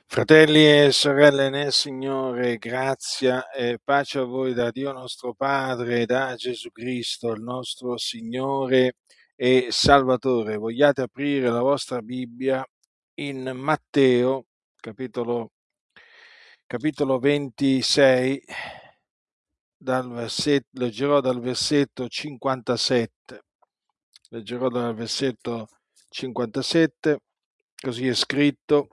Fratelli e sorelle nel Signore, grazia e pace a voi da Dio nostro Padre e da Gesù Cristo, il nostro Signore e Salvatore. Vogliate aprire la vostra Bibbia in Matteo, capitolo 26, leggerò dal versetto 57. Leggerò dal versetto 57, così è scritto.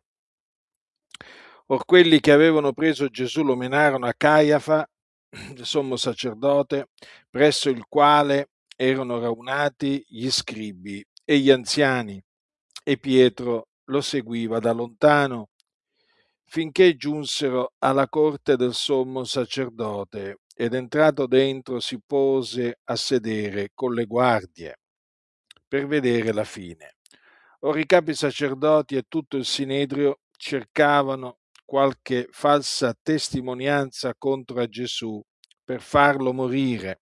Or quelli che avevano preso Gesù lo menarono a Caiafa, sommo sacerdote, presso il quale erano raunati gli scribi e gli anziani, e Pietro lo seguiva da lontano, finché giunsero alla corte del sommo sacerdote, ed entrato dentro si pose a sedere con le guardie per vedere la fine. Ora i capi sacerdoti e tutto il sinedrio cercavano qualche falsa testimonianza contro a Gesù per farlo morire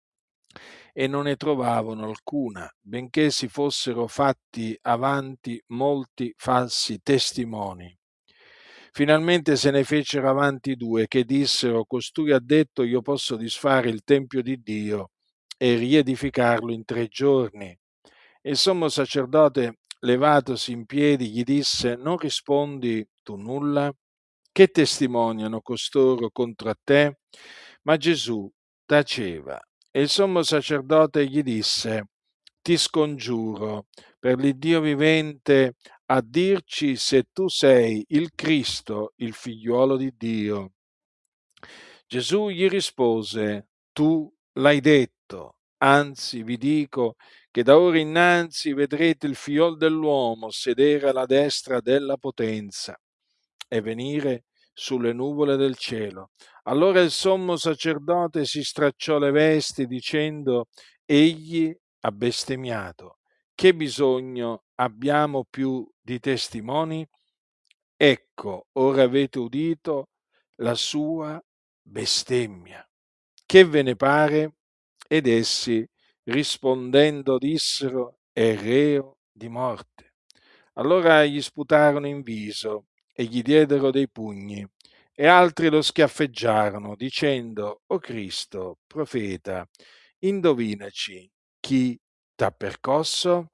e non ne trovavano alcuna, benché si fossero fatti avanti molti falsi testimoni. Finalmente se ne fecero avanti due che dissero: costui ha detto, io posso disfare il tempio di Dio e riedificarlo in 3 giorni. E il sommo sacerdote, levatosi in piedi, gli disse: non rispondi tu nulla? Che testimoniano costoro contro a te? Ma Gesù taceva. E il sommo sacerdote gli disse: ti scongiuro per l'Iddio vivente a dirci se tu sei il Cristo, il figliuolo di Dio. Gesù gli rispose: tu l'hai detto, anzi vi dico che da ora innanzi vedrete il figliol dell'uomo sedere alla destra della potenza e venire sulle nuvole del cielo. Allora il sommo sacerdote si stracciò le vesti dicendo: egli ha bestemmiato. Che bisogno abbiamo più di testimoni? Ecco, ora avete udito la sua bestemmia. Che ve ne pare? Ed essi, rispondendo, dissero: è reo di morte. Allora gli sputarono in viso e gli diedero dei pugni, e altri lo schiaffeggiarono, dicendo: o Cristo, profeta, indovinaci chi t'ha percosso?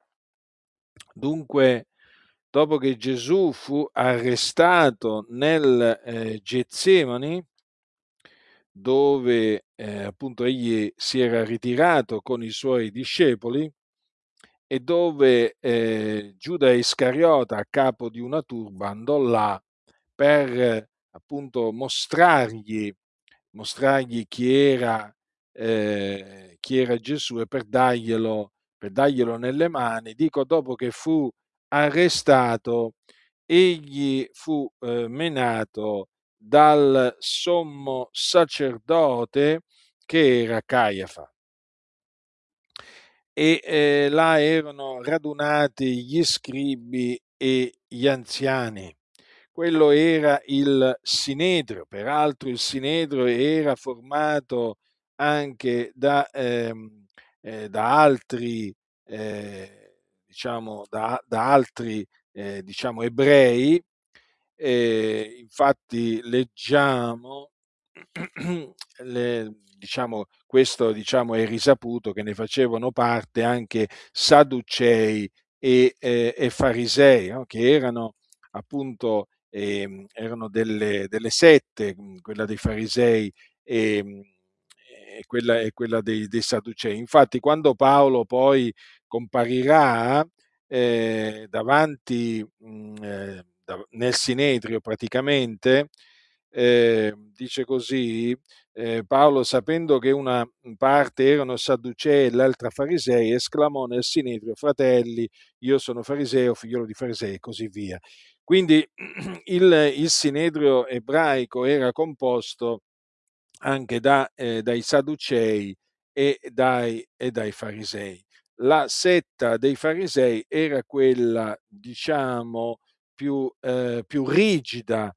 Dunque, dopo che Gesù fu arrestato nel Getsemani, dove appunto egli si era ritirato con i suoi discepoli e dove Giuda Iscariota, a capo di una turba, andò là per appunto mostrargli chi era Gesù e per darglielo nelle mani. Dico, dopo che fu arrestato, egli fu menato dal sommo sacerdote che era Caiafa. E là erano radunati gli scribi e gli anziani. Quello era il Sinedrio, peraltro il Sinedrio era formato anche da altri, da altri ebrei. Infatti leggiamo, questo è risaputo, che ne facevano parte anche Sadducei e Farisei, no? Che erano appunto erano delle sette, quella dei Farisei e quella dei Sadducei. Infatti, quando Paolo poi comparirà davanti nel Sinedrio praticamente, dice così, Paolo, sapendo che una parte erano Sadducei e l'altra Farisei, esclamò nel Sinedrio: fratelli, io sono fariseo, figliolo di farisei, e così via. Quindi il Sinedrio ebraico era composto anche dai Sadducei e dai Farisei. La setta dei Farisei era quella, diciamo, più rigida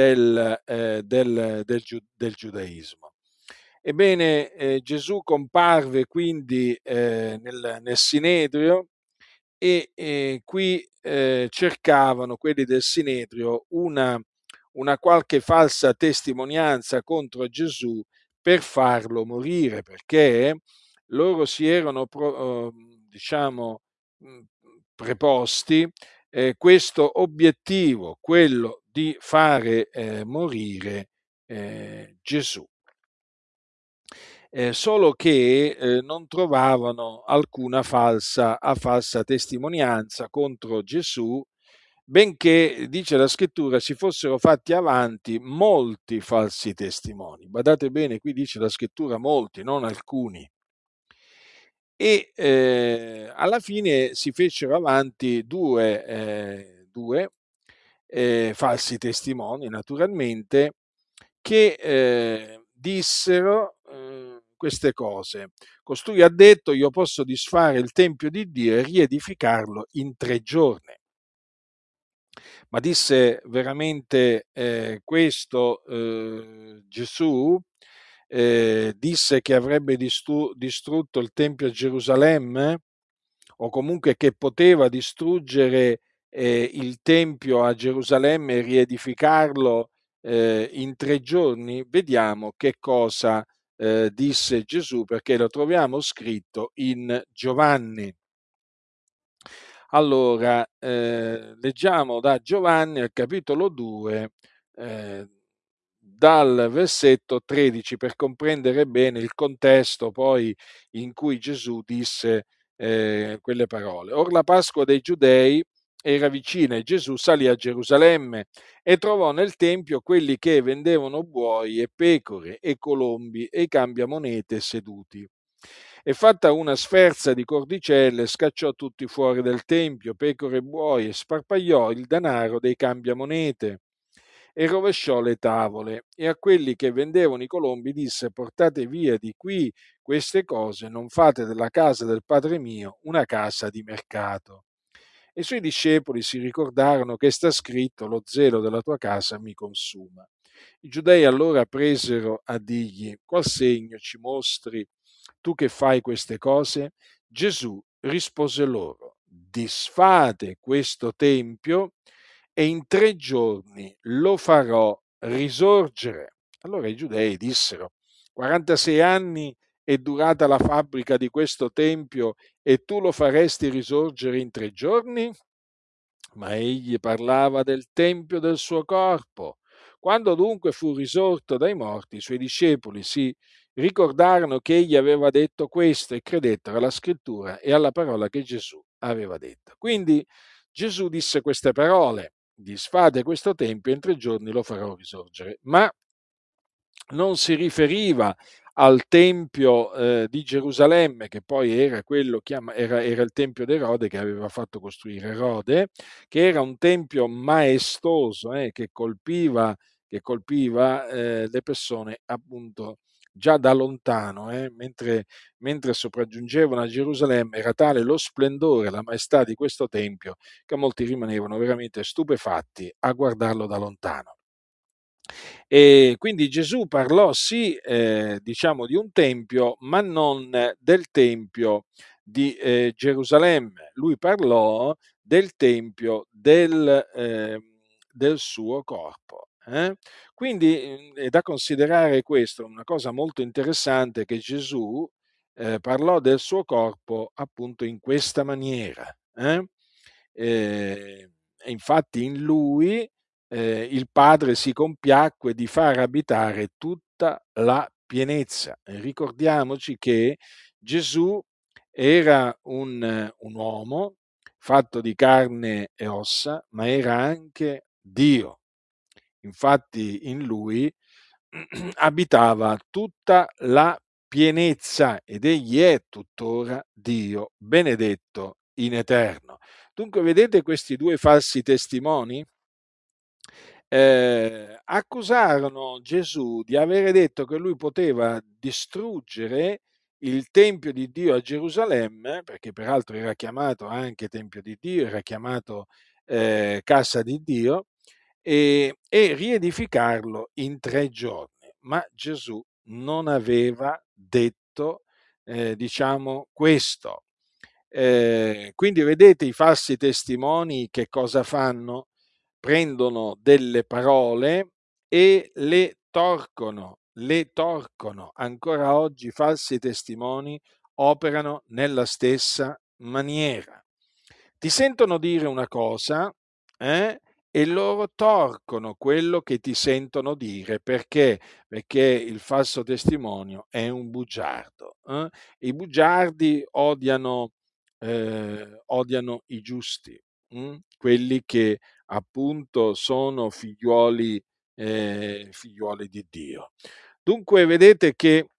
del giudaismo. Ebbene, Gesù comparve quindi nel Sinedrio e qui cercavano quelli del Sinedrio una una qualche falsa testimonianza contro Gesù per farlo morire, perché loro si erano, diciamo, mh, preposti questo obiettivo, quello di fare morire Gesù. Solo che non trovavano alcuna falsa testimonianza contro Gesù, benché, dice la scrittura, si fossero fatti avanti molti falsi testimoni. Badate bene, qui dice la scrittura molti, non alcuni. E alla fine si fecero avanti due falsi testimoni, naturalmente, che dissero queste cose. Costui ha detto: io posso disfare il Tempio di Dio e riedificarlo in 3 giorni. Ma disse veramente questo Gesù? Disse che avrebbe distrutto il Tempio a Gerusalemme? O comunque che poteva distruggere il Tempio a Gerusalemme e riedificarlo in 3 giorni? Vediamo che cosa disse Gesù, perché lo troviamo scritto in Giovanni. Allora, leggiamo da Giovanni al capitolo 2, eh, dal versetto 13, per comprendere bene il contesto poi in cui Gesù disse quelle parole. Or la Pasqua dei Giudei era vicina e Gesù salì a Gerusalemme e trovò nel Tempio quelli che vendevano buoi e pecore e colombi e i cambiamonete seduti. E fatta una sferza di cordicelle, scacciò tutti fuori del tempio, pecore e buoi, e sparpagliò il denaro dei cambiamonete, e rovesciò le tavole. E a quelli che vendevano i colombi disse: portate via di qui queste cose, non fate della casa del Padre mio una casa di mercato. E i suoi discepoli si ricordarono che sta scritto: lo zelo della tua casa mi consuma. I giudei allora presero a dirgli: qual segno ci mostri tu che fai queste cose? Gesù rispose loro: disfate questo tempio e in 3 giorni lo farò risorgere. Allora i giudei dissero: 46 anni è durata la fabbrica di questo tempio e tu lo faresti risorgere in 3 giorni? Ma egli parlava del tempio del suo corpo. Quando dunque fu risorto dai morti, i suoi discepoli si ricordarono che egli aveva detto questo e credettero alla scrittura e alla parola che Gesù aveva detto. Quindi Gesù disse queste parole: disfate questo tempio e in 3 giorni lo farò risorgere. Ma non si riferiva al Tempio di Gerusalemme, che poi era quello era il Tempio d'Erode che aveva fatto costruire Erode, che era un tempio maestoso che colpiva le persone appunto già da lontano, mentre sopraggiungevano a Gerusalemme, era tale lo splendore, la maestà di questo tempio che molti rimanevano veramente stupefatti a guardarlo da lontano. E quindi Gesù parlò sì, diciamo, di un tempio, ma non del tempio di Gerusalemme. Lui parlò del tempio del suo corpo. Quindi è da considerare questo una cosa molto interessante, che Gesù parlò del suo corpo appunto in questa maniera. E infatti in lui il Padre si compiacque di far abitare tutta la pienezza. Ricordiamoci che Gesù era un uomo fatto di carne e ossa, ma era anche Dio. Infatti in lui abitava tutta la pienezza ed egli è tuttora Dio, benedetto in eterno. Dunque vedete questi due falsi testimoni? Accusarono Gesù di avere detto che lui poteva distruggere il Tempio di Dio a Gerusalemme, perché peraltro era chiamato anche Tempio di Dio, era chiamato casa di Dio, e riedificarlo in 3 giorni. Ma Gesù non aveva detto, diciamo, questo. Quindi vedete i falsi testimoni che cosa fanno? Prendono delle parole e le torcono. Ancora oggi falsi testimoni operano nella stessa maniera. Ti sentono dire una cosa, eh? E loro torcono quello che ti sentono dire. Perché? Perché il falso testimonio è un bugiardo. I bugiardi odiano i giusti, quelli che appunto sono figliuoli di Dio. Dunque vedete che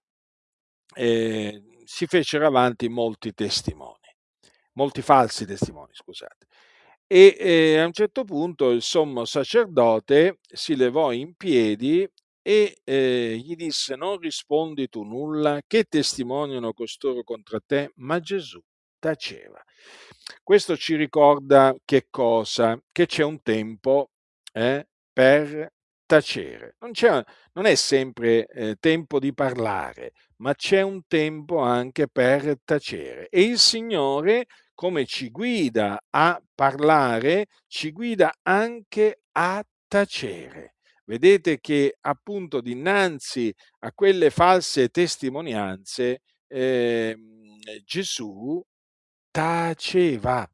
si fecero avanti molti falsi testimoni, scusate. E a un certo punto il sommo sacerdote si levò in piedi e gli disse: Non rispondi tu nulla, che testimoniano costoro contro te? Ma Gesù taceva. Questo ci ricorda che cosa? Che c'è un tempo per tacere. Non è sempre tempo di parlare, ma c'è un tempo anche per tacere. E il Signore, come ci guida a parlare, ci guida anche a tacere. Vedete che appunto dinanzi a quelle false testimonianze Gesù taceva.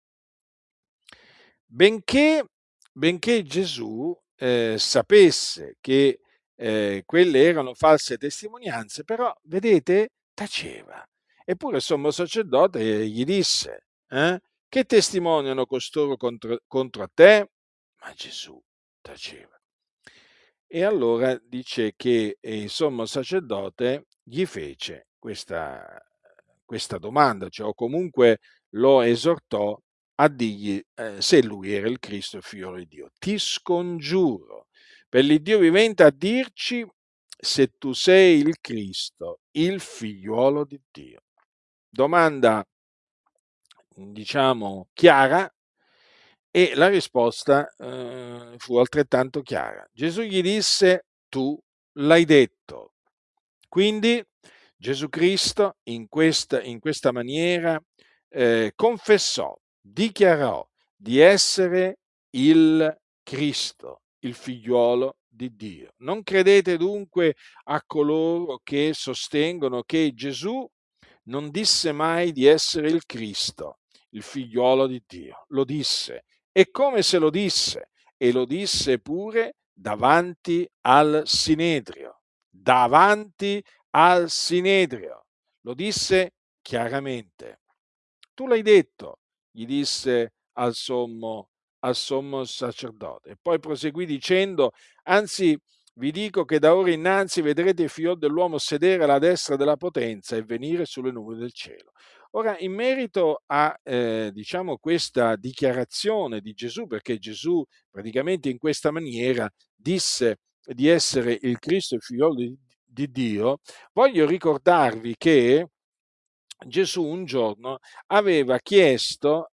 Benché, benché Gesù sapesse che quelle erano false testimonianze, però, vedete, taceva. Eppure il sommo sacerdote gli disse, che testimoniano costoro contro te? Ma Gesù taceva. E allora dice che il sommo sacerdote gli fece questa domanda, cioè, o comunque lo esortò a dirgli se lui era il Cristo, il figlio di Dio. Ti scongiuro per l'Iddio vivente a dirci se tu sei il Cristo, il figliuolo di Dio. Domanda, diciamo, chiara, e la risposta fu altrettanto chiara. Gesù gli disse: tu l'hai detto. Quindi Gesù Cristo in questa maniera confessò, dichiarò di essere il Cristo, il figliuolo di Dio. Non credete dunque a coloro che sostengono che Gesù non disse mai di essere il Cristo, il figliuolo di Dio. Lo disse. E come se lo disse? E lo disse pure davanti al Sinedrio. Davanti al Sinedrio. Lo disse chiaramente. Tu l'hai detto, gli disse al sommo sacerdote. E poi proseguì dicendo: anzi, vi dico che da ora innanzi vedrete il figlio dell'uomo sedere alla destra della potenza e venire sulle nuvole del cielo. Ora, in merito a diciamo questa dichiarazione di Gesù, perché Gesù praticamente in questa maniera disse di essere il Cristo, il figlio di Dio, voglio ricordarvi che Gesù un giorno aveva chiesto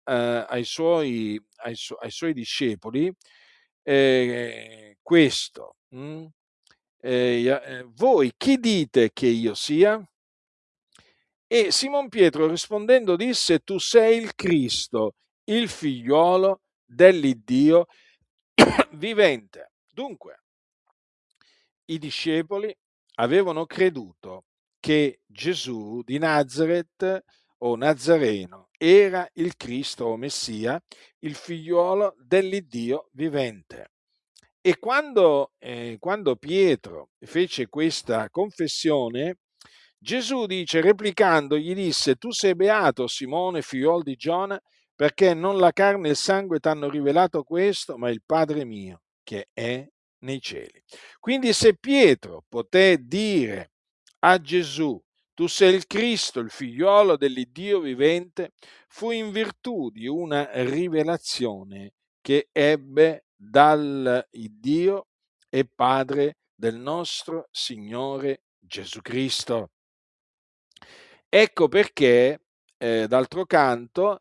ai suoi discepoli questo, voi chi dite che io sia? E Simon Pietro rispondendo disse: tu sei il Cristo, il figliuolo dell'Iddio vivente. Dunque, i discepoli avevano creduto che Gesù di Nazaret o Nazareno era il Cristo o Messia, il figliuolo dell'Iddio vivente. E quando Pietro fece questa confessione, Gesù dice, replicando, gli disse: tu sei beato, Simone, figliuolo di Giona, perché non la carne e il sangue ti hanno rivelato questo, ma il Padre mio che è nei cieli. Quindi se Pietro poté dire a Gesù: tu sei il Cristo, il figliuolo dell'Iddio vivente, fu in virtù di una rivelazione che ebbe dal Dio e Padre del nostro Signore Gesù Cristo. Ecco perché, d'altro canto,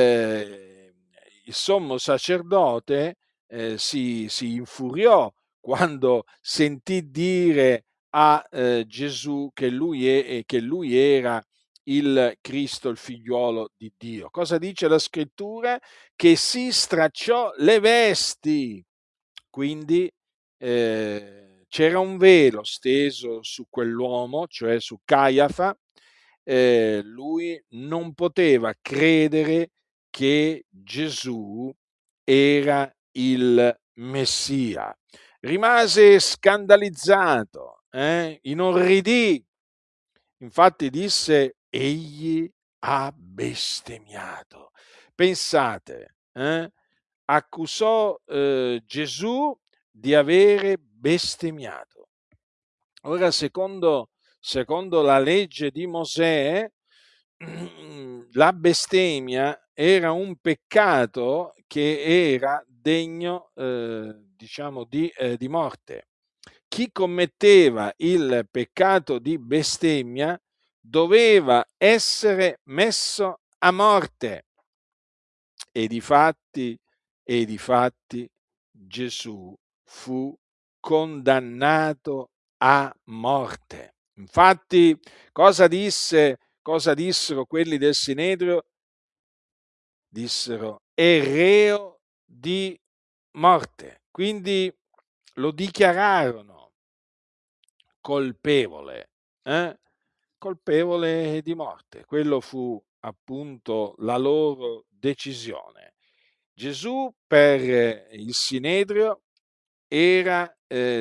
il sommo sacerdote si infuriò quando sentì dire a Gesù che lui era il Cristo, il figliuolo di Dio. Cosa dice la scrittura? Che si stracciò le vesti. Quindi c'era un velo steso su quell'uomo, cioè su Caiafa. Lui non poteva credere che Gesù era il Messia. Rimase scandalizzato, inorridì. Infatti disse: egli ha bestemmiato. Pensate, accusò Gesù di avere bestemmiato. Ora, secondo la legge di Mosè, la bestemmia era un peccato che era degno, diciamo, di morte. Chi commetteva il peccato di bestemmia doveva essere messo a morte. E difatti Gesù fu condannato a morte. Infatti, cosa dissero quelli del Sinedrio? Dissero: è reo di morte. Quindi lo dichiararono colpevole, colpevole di morte. Quello fu appunto la loro decisione. Gesù per il Sinedrio era,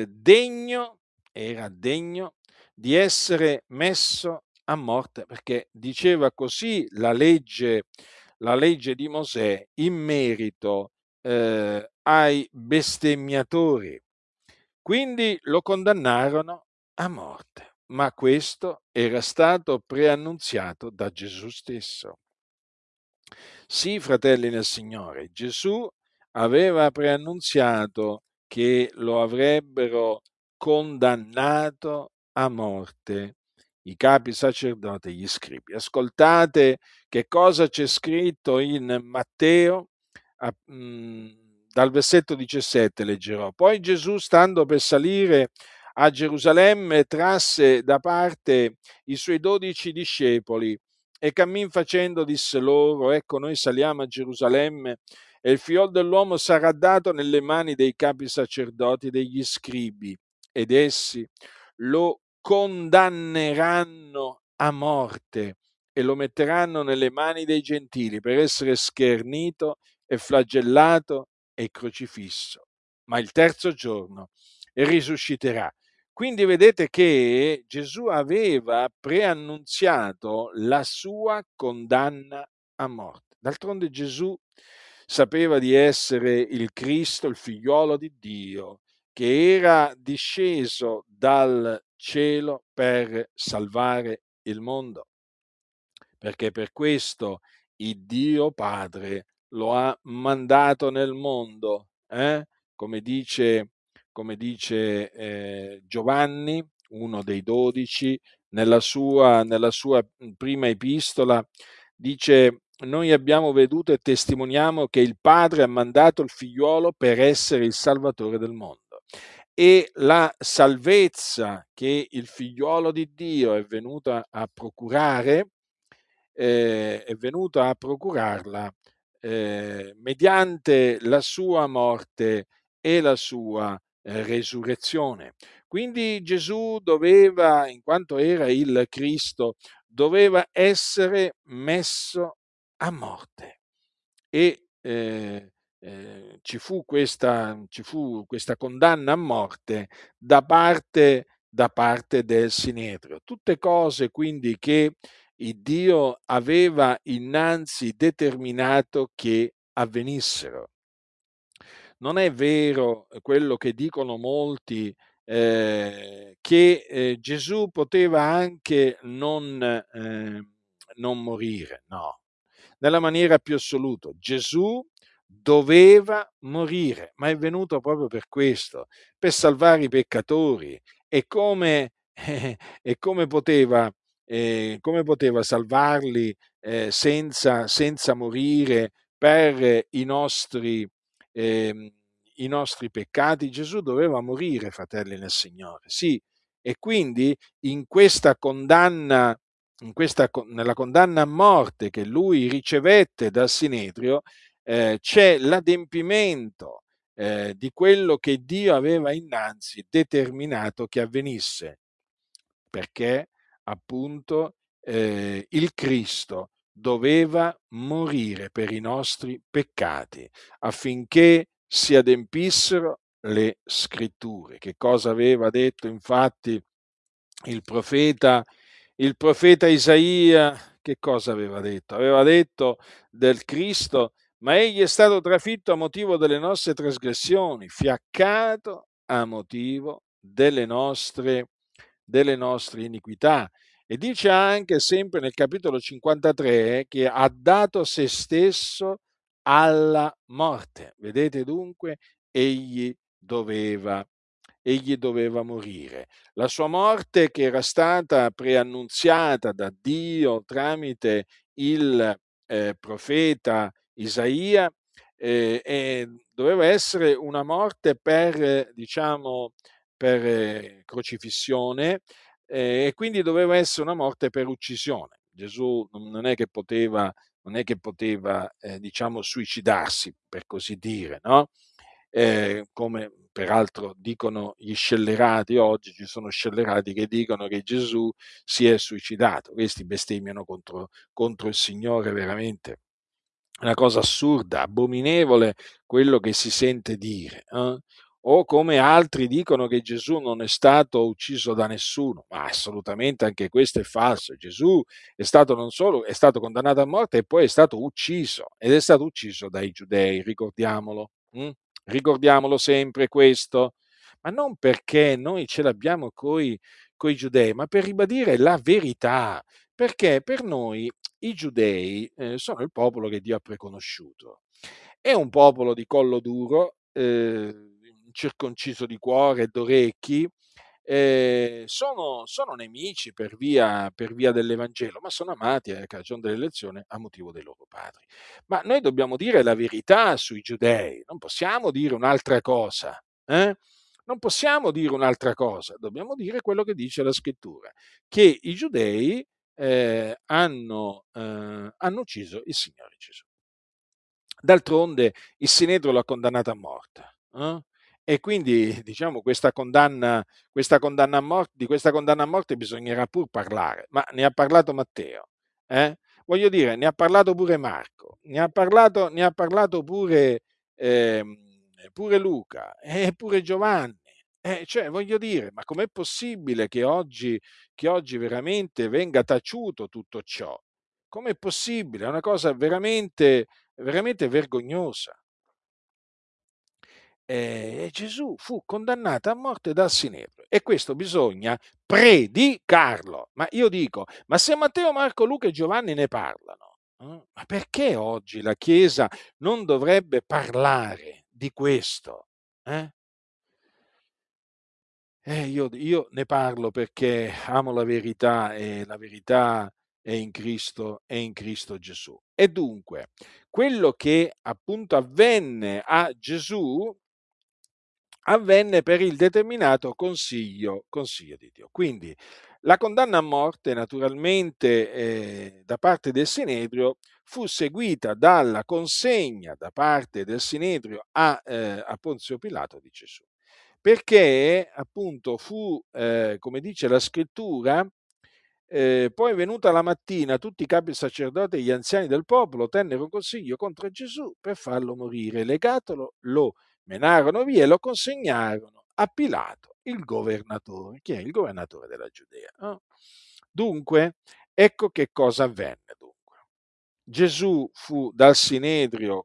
era degno di essere messo a morte, perché diceva così la legge di Mosè in merito ai bestemmiatori. Quindi lo condannarono a morte, ma questo era stato preannunziato da Gesù stesso. Sì, fratelli nel Signore, Gesù aveva preannunziato che lo avrebbero condannato a morte i capi sacerdoti e gli scribi. Ascoltate che cosa c'è scritto in Matteo, dal versetto 17 leggerò. Poi Gesù, stando per salire a Gerusalemme, trasse da parte i suoi 12 discepoli e cammin facendo disse loro: ecco, noi saliamo a Gerusalemme e il figlio dell'uomo sarà dato nelle mani dei capi sacerdoti e degli scribi, ed essi lo condanneranno a morte e lo metteranno nelle mani dei gentili per essere schernito e flagellato e crocifisso. Ma il terzo giorno risusciterà. Quindi vedete che Gesù aveva preannunziato la sua condanna a morte. D'altronde Gesù sapeva di essere il Cristo, il figliolo di Dio, che era disceso dal cielo per salvare il mondo, perché per questo il Dio Padre lo ha mandato nel mondo, come dice, Giovanni, uno dei 12, nella sua prima epistola, dice: noi abbiamo veduto e testimoniamo che il Padre ha mandato il figliuolo per essere il Salvatore del mondo. E la salvezza che il figliuolo di Dio è venuto a procurare, è venuto a procurarla mediante la sua morte e la sua resurrezione. Quindi Gesù doveva, in quanto era il Cristo, doveva essere messo a morte. E ci fu questa condanna a morte da parte del Sinedrio. Tutte cose quindi che il Dio aveva innanzi determinato che avvenissero. Non è vero quello che dicono molti, che Gesù poteva anche non morire, no, nella maniera più assoluta. Gesù doveva morire, ma è venuto proprio per questo, per salvare i peccatori. E come, e come poteva salvarli senza morire per ehm, i nostri peccati? Gesù doveva morire, fratelli nel Signore, sì, e quindi in questa condanna, nella condanna a morte che lui ricevette dal Sinedrio, c'è l'adempimento di quello che Dio aveva innanzi determinato che avvenisse, perché appunto il Cristo doveva morire per i nostri peccati affinché si adempissero le scritture. Che cosa aveva detto infatti il profeta, il profeta Isaia? Che cosa aveva detto? Aveva detto del Cristo: ma egli è stato trafitto a motivo delle nostre trasgressioni, fiaccato a motivo delle nostre iniquità. E dice anche sempre nel capitolo 53 che ha dato se stesso alla morte. Vedete dunque, egli doveva, egli doveva morire. La sua morte, che era stata preannunziata da Dio tramite il profeta Isaia, doveva essere una morte per, diciamo, per crocifissione, e quindi doveva essere una morte per uccisione. Gesù non è che poteva diciamo, suicidarsi, per così dire, no? Come peraltro dicono gli scellerati oggi, ci sono scellerati che dicono che Gesù si è suicidato. Questi bestemmiano contro il Signore veramente. Una cosa assurda, abominevole quello che si sente dire. O come altri dicono che Gesù non è stato ucciso da nessuno, ma assolutamente anche questo è falso. Gesù è stato non solo, è stato condannato a morte e poi è stato ucciso, ed è stato ucciso dai giudei, ricordiamolo. Ricordiamolo sempre questo, ma non perché noi ce l'abbiamo coi giudei, ma per ribadire la verità, perché per noi i giudei sono il popolo che Dio ha preconosciuto. È un popolo di collo duro, circonciso di cuore e d'orecchi, sono nemici per via dell'Evangelo, ma sono amati a cagione dell'elezione a motivo dei loro padri. Ma noi dobbiamo dire la verità sui giudei, non possiamo dire un'altra cosa. Non possiamo dire un'altra cosa, dobbiamo dire quello che dice la scrittura, che i giudei hanno ucciso il Signore Gesù. D'altronde il Sinedrio l'ha condannato a morte. E quindi diciamo di questa condanna a morte bisognerà pur parlare, ma ne ha parlato Matteo, eh? Voglio dire, ne ha parlato pure Marco, ne ha parlato pure Luca e pure Giovanni. Cioè, voglio dire, ma com'è possibile che oggi veramente venga taciuto tutto ciò? Com'è possibile? È una cosa veramente vergognosa. Gesù fu condannato a morte dal Sinedrio e questo bisogna predicarlo. Ma io dico, ma se Matteo, Marco, Luca e Giovanni ne parlano, ma perché oggi la Chiesa non dovrebbe parlare di questo? Eh? Io ne parlo perché amo la verità e la verità è in Cristo Gesù. E dunque, quello che appunto avvenne per il determinato consiglio di Dio. Quindi la condanna a morte, naturalmente, da parte del Sinedrio, fu seguita dalla consegna da parte del Sinedrio a Ponzio Pilato di Gesù. Perché appunto fu, come dice la scrittura, poi venuta la mattina tutti i capi sacerdoti e gli anziani del popolo tennero un consiglio contro Gesù per farlo morire. Legatolo, lo menarono via e lo consegnarono a Pilato, il governatore. Chi è il governatore della Giudea? No? Dunque, ecco che cosa avvenne. Dunque. Gesù fu dal Sinedrio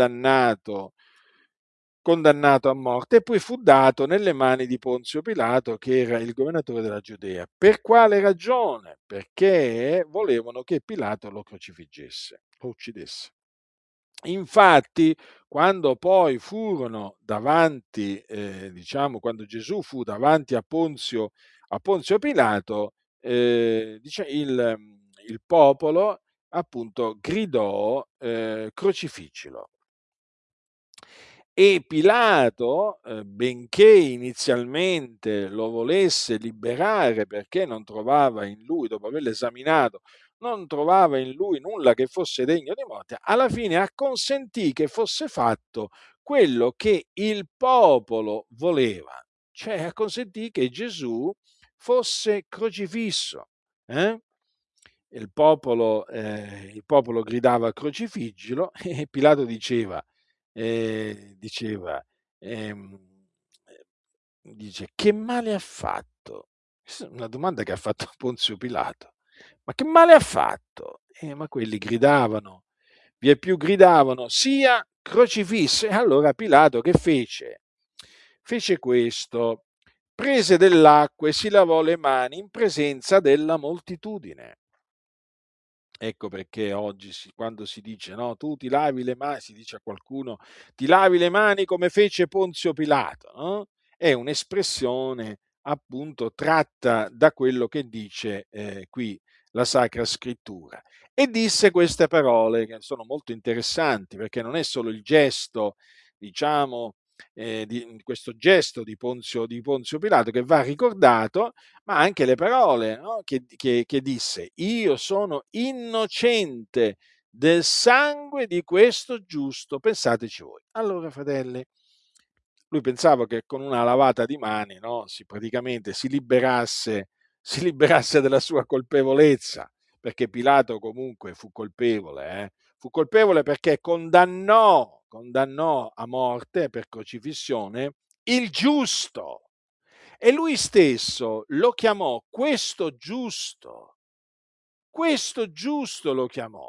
condannato a morte e poi fu dato nelle mani di Ponzio Pilato, che era il governatore della Giudea. Per quale ragione? Perché volevano che Pilato lo crocifiggesse, lo uccidesse. Infatti, quando poi furono davanti, quando Gesù fu davanti a Ponzio Pilato, il popolo appunto gridò crocifiggilo. E Pilato, benché inizialmente lo volesse liberare perché non trovava in lui, dopo averlo esaminato, non trovava in lui nulla che fosse degno di morte, alla fine acconsentì che fosse fatto quello che il popolo voleva, cioè acconsentì che Gesù fosse crocifisso. eh? Il popolo gridava crocifiggilo e Pilato diceva ehm, dice, che male ha fatto? Questa è una domanda che ha fatto Ponzio Pilato. Ma che male ha fatto? Ma quelli gridavano, vie più gridavano, sia crocifisso. E allora Pilato che fece? Fece questo, prese dell'acqua e si lavò le mani in presenza della moltitudine. Ecco perché oggi quando si dice no, tu ti lavi le mani, si dice a qualcuno ti lavi le mani come fece Ponzio Pilato, no? È un'espressione appunto tratta da quello che dice qui la Sacra Scrittura. E disse queste parole che sono molto interessanti perché non è solo il gesto, diciamo, di questo gesto di Ponzio Pilato che va ricordato, ma anche le parole, no? che disse, io sono innocente del sangue di questo giusto, pensateci voi. Allora, fratelli, lui pensava che con una lavata di mani, no, praticamente si liberasse della sua colpevolezza, perché Pilato comunque fu colpevole perché condannò a morte per crocifissione il giusto. E lui stesso lo chiamò questo giusto lo chiamò.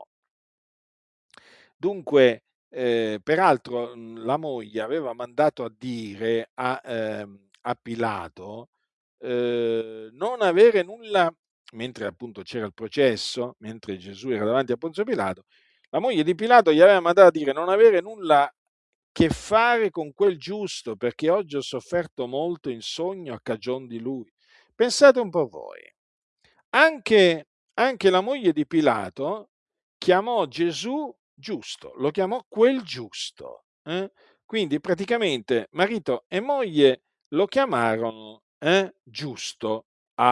Dunque, peraltro la moglie aveva mandato a dire a Pilato non avere nulla, mentre appunto c'era il processo, mentre Gesù era davanti a Ponzio Pilato, la moglie di Pilato gli aveva mandato a dire non avere nulla che fare con quel giusto, perché oggi ho sofferto molto in sogno a cagion di lui. Pensate un po' voi. Anche la moglie di Pilato chiamò Gesù giusto, lo chiamò quel giusto. Quindi praticamente marito e moglie lo chiamarono giusto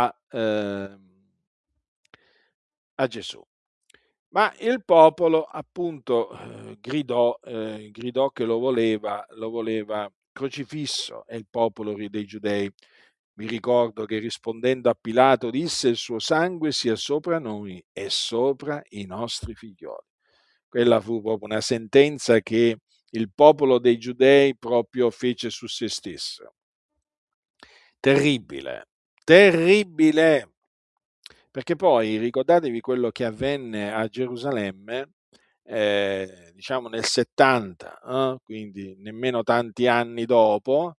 a Gesù. Ma il popolo appunto gridò che lo voleva crocifisso, è il popolo dei giudei. Vi ricordo che rispondendo a Pilato disse il suo sangue sia sopra noi e sopra i nostri figlioli. Quella fu proprio una sentenza che il popolo dei giudei proprio fece su se stesso. Terribile, terribile. Perché poi ricordatevi quello che avvenne a Gerusalemme, diciamo nel 70, quindi nemmeno tanti anni dopo,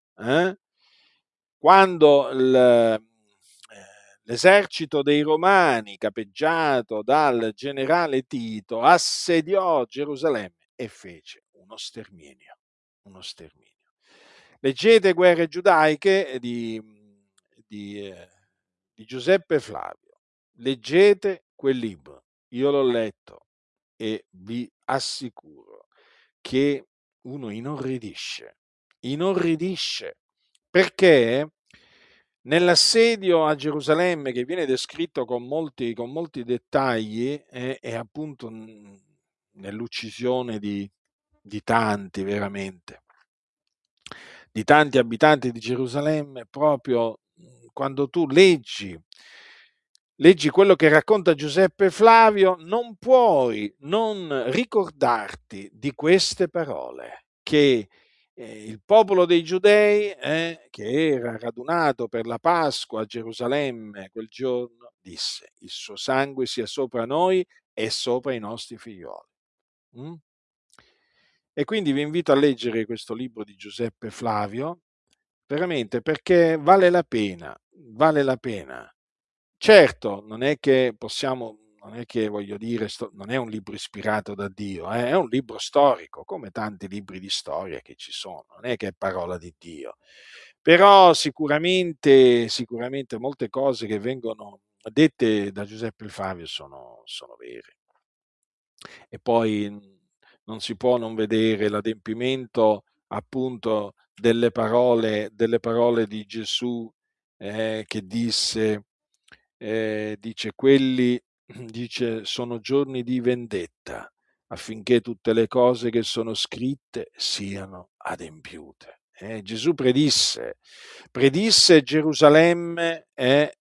quando l'esercito dei Romani, capeggiato dal generale Tito, assediò Gerusalemme e fece uno sterminio. Uno sterminio. Leggete Guerre giudaiche di Giuseppe Flavio. Leggete quel libro. Io l'ho letto e vi assicuro che uno inorridisce, perché nell'assedio a Gerusalemme, che viene descritto con molti dettagli, è appunto nell'uccisione di tanti, veramente, di tanti abitanti di Gerusalemme, proprio quando tu leggi quello che racconta Giuseppe Flavio, non puoi non ricordarti di queste parole, che il popolo dei Giudei, che era radunato per la Pasqua a Gerusalemme quel giorno, disse, il suo sangue sia sopra noi e sopra i nostri figlioli. Mm? E quindi vi invito a leggere questo libro di Giuseppe Flavio, veramente perché vale la pena, vale la pena. Certo, non è che voglio dire, non è un libro ispirato da Dio, è un libro storico, come tanti libri di storia che ci sono, non è che è parola di Dio. Però sicuramente molte cose che vengono dette da Giuseppe Flavio sono vere. E poi non si può non vedere l'adempimento appunto delle parole di Gesù che dice quelli dice sono giorni di vendetta affinché tutte le cose che sono scritte siano adempiute. Gesù predisse Gerusalemme e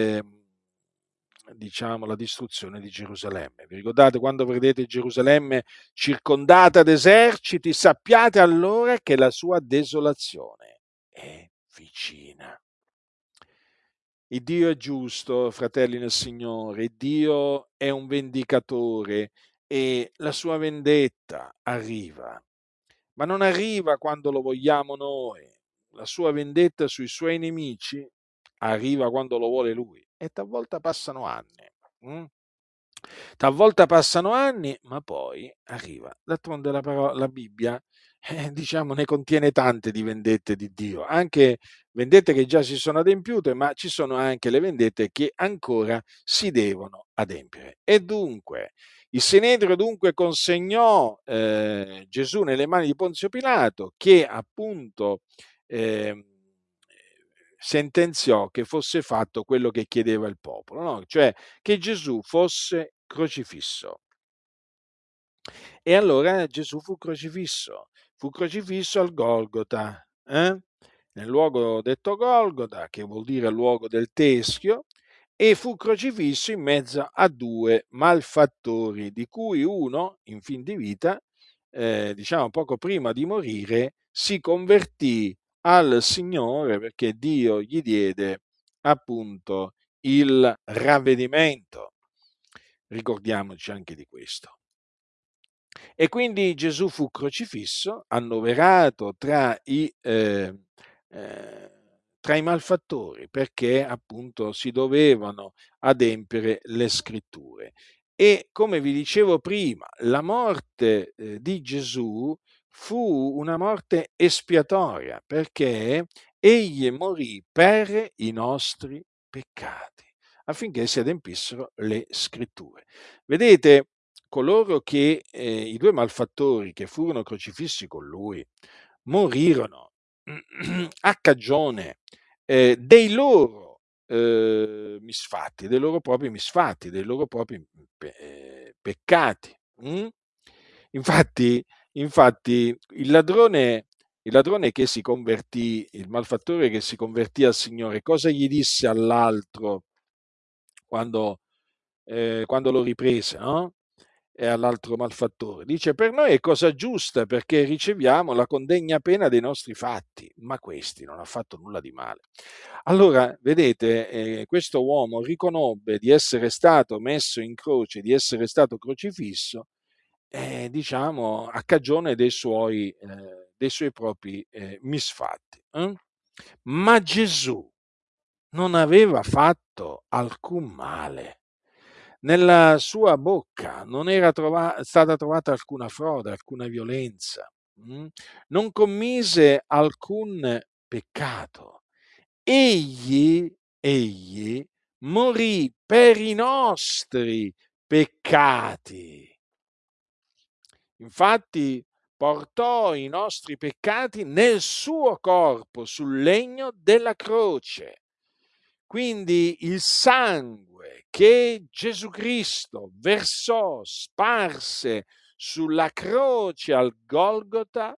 diciamo la distruzione di Gerusalemme. Vi ricordate quando vedete Gerusalemme circondata d'eserciti, sappiate allora che la sua desolazione è vicina. Il Dio è giusto, fratelli nel Signore, Dio è un vendicatore e la sua vendetta arriva, ma non arriva quando lo vogliamo noi. La sua vendetta sui suoi nemici arriva quando lo vuole lui e talvolta passano anni. mm? Talvolta passano anni, ma poi arriva. D'altronde la Bibbia, diciamo, ne contiene tante di vendette di Dio, anche vendette che già si sono adempiute, ma ci sono anche le vendette che ancora si devono adempiere. E dunque, il Sinedrio dunque consegnò Gesù nelle mani di Ponzio Pilato, che appunto eh, sentenziò che fosse fatto quello che chiedeva il popolo, no? Cioè che Gesù fosse crocifisso. E allora Gesù fu crocifisso al Golgota, nel luogo detto Golgota, che vuol dire luogo del teschio, e fu crocifisso in mezzo a due malfattori, di cui uno, in fin di vita, diciamo poco prima di morire, si convertì al Signore perché Dio gli diede appunto il ravvedimento. Ricordiamoci anche di questo. E quindi Gesù fu crocifisso, annoverato tra i malfattori, perché appunto si dovevano adempiere le scritture. E come vi dicevo prima, la morte di Gesù fu una morte espiatoria, perché egli morì per i nostri peccati, affinché si adempissero le scritture. Vedete, coloro che, i due malfattori che furono crocifissi con lui, morirono a cagione dei loro misfatti, dei loro propri misfatti, dei loro propri peccati. Infatti, infatti il ladrone che si convertì, il malfattore che si convertì al Signore, cosa gli disse all'altro quando, quando lo riprese, no? E all'altro malfattore. Dice, per noi è cosa giusta perché riceviamo la condegna pena dei nostri fatti, ma questi non ha fatto nulla di male. Allora, vedete, questo uomo riconobbe di essere stato messo in croce, di essere stato crocifisso, diciamo, a cagione dei suoi propri misfatti. Ma Gesù non aveva fatto alcun male. Nella sua bocca non era stata trovata alcuna frode, alcuna violenza. Non commise alcun peccato. Egli morì per i nostri peccati. Infatti portò i nostri peccati nel suo corpo sul legno della croce. Quindi il sangue che Gesù Cristo versò, sparse sulla croce al Golgota,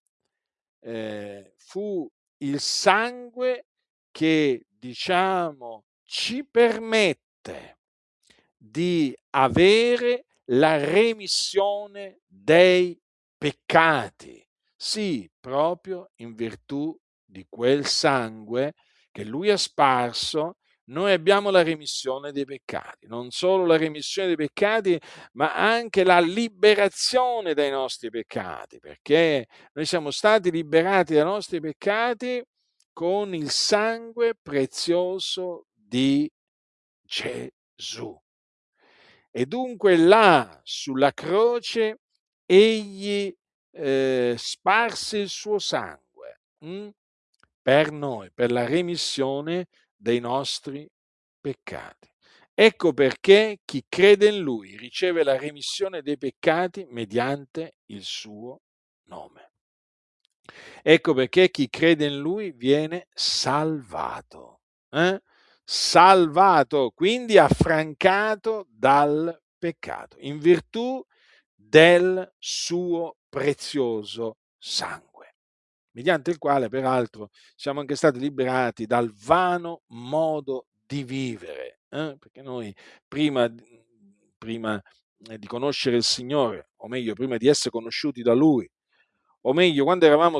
fu il sangue che, diciamo, ci permette di avere la remissione dei peccati. Sì, proprio in virtù di quel sangue che lui ha sparso, noi abbiamo la remissione dei peccati. Non solo la remissione dei peccati, ma anche la liberazione dai nostri peccati, perché noi siamo stati liberati dai nostri peccati con il sangue prezioso di Gesù. E dunque là sulla croce egli sparse il suo sangue per noi, per la remissione dei nostri peccati. Ecco perché chi crede in lui riceve la remissione dei peccati mediante il suo nome. Ecco perché chi crede in lui viene salvato. salvato, quindi affrancato dal peccato, in virtù del suo prezioso sangue, mediante il quale peraltro siamo anche stati liberati dal vano modo di vivere, perché noi prima, prima di conoscere il Signore, o meglio, prima di essere conosciuti da Lui, o meglio, quando eravamo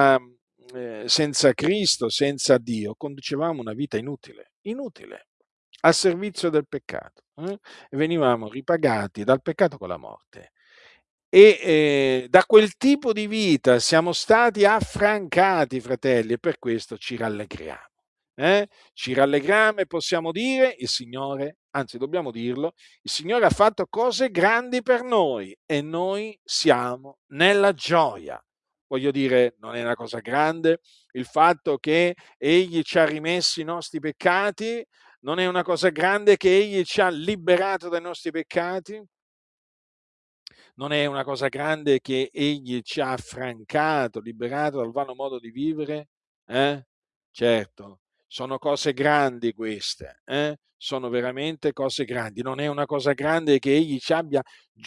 senza Cristo, senza Dio, conducevamo una vita inutile, inutile, al servizio del peccato, e venivamo ripagati dal peccato con la morte. E da quel tipo di vita siamo stati affrancati, fratelli, e per questo ci rallegriamo. Ci rallegriamo e possiamo dire, il Signore, anzi dobbiamo dirlo, il Signore ha fatto cose grandi per noi e noi siamo nella gioia. Voglio dire, non è una cosa grande il fatto che Egli ci ha rimessi i nostri peccati? Non è una cosa grande che Egli ci ha liberato dai nostri peccati? Non è una cosa grande che Egli ci ha affrancato, liberato dal vano modo di vivere? Certo, sono cose grandi queste, sono veramente cose grandi. Non è una cosa grande che Egli ci abbia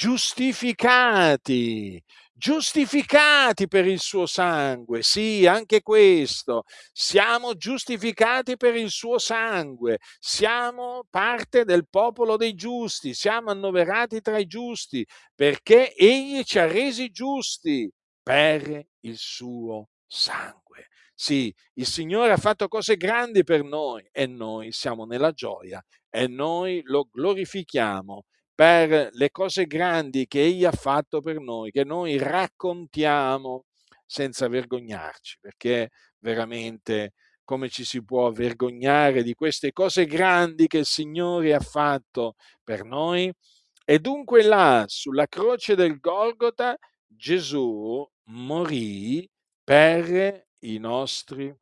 giustificati, giustificati per il suo sangue. Sì, anche questo. Siamo giustificati per il suo sangue, siamo parte del popolo dei giusti, siamo annoverati tra i giusti, perché Egli ci ha resi giusti per il suo sangue. Sì, il Signore ha fatto cose grandi per noi e noi siamo nella gioia e noi lo glorifichiamo per le cose grandi che Egli ha fatto per noi, che noi raccontiamo senza vergognarci, perché veramente come ci si può vergognare di queste cose grandi che il Signore ha fatto per noi? E dunque là, sulla croce del Golgota, Gesù morì per i nostri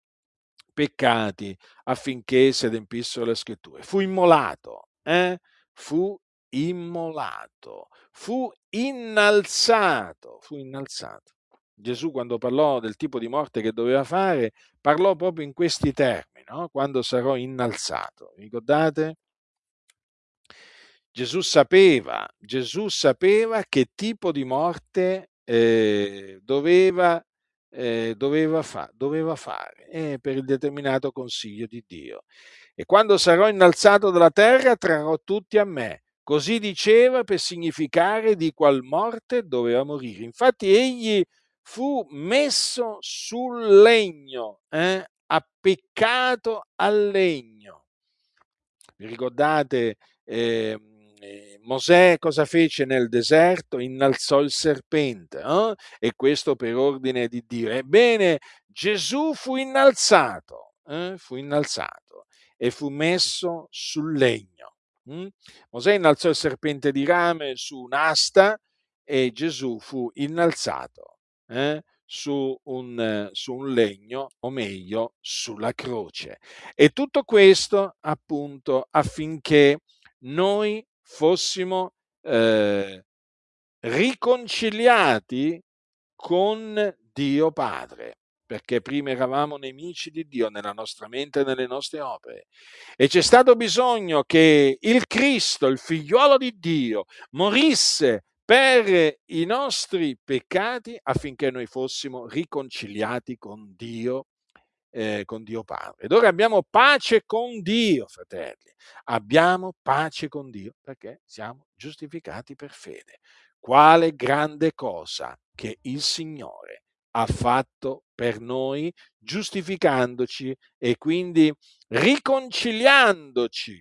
peccati affinché si adempissero le scritture. Fu immolato, fu immolato, fu innalzato, fu innalzato. Gesù quando parlò del tipo di morte che doveva fare, parlò proprio in questi termini, no? Quando sarò innalzato. Ricordate? Gesù sapeva che tipo di morte doveva fare per il determinato consiglio di Dio. E quando sarò innalzato dalla terra, trarrò tutti a me. Così diceva per significare di qual morte doveva morire. Infatti egli fu messo sul legno, appiccato al legno. Vi ricordate Mosè cosa fece nel deserto? Innalzò il serpente, e questo per ordine di Dio. Ebbene, Gesù fu innalzato e fu messo sul legno. Mosè innalzò il serpente di rame su un'asta e Gesù fu innalzato su un legno, o meglio, sulla croce. E tutto questo appunto affinché noi fossimo eh, riconciliati con Dio Padre, perché prima eravamo nemici di Dio nella nostra mente e nelle nostre opere. E c'è stato bisogno che il Cristo, il figliuolo di Dio, morisse per i nostri peccati affinché noi fossimo riconciliati con Dio Padre. Ed ora abbiamo pace con Dio, fratelli. Abbiamo pace con Dio perché siamo giustificati per fede. Quale grande cosa che il Signore ha fatto per noi, giustificandoci e quindi riconciliandoci,